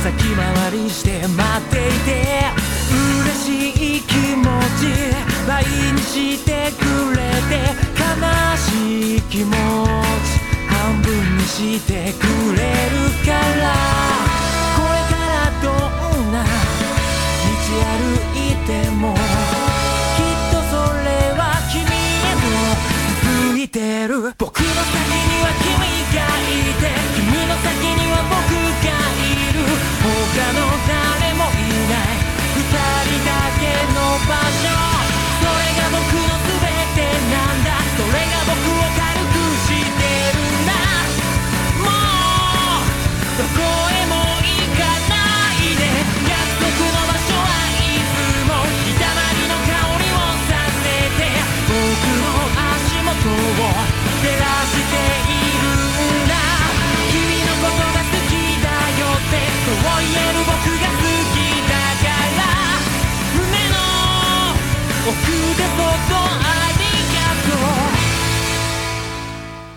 先回りして待っていて、嬉しい気持ち倍にしてくれて、悲しい気持ち半分にしてくれるから、これからどんな道歩いてもきっとそれは君への向いてる僕の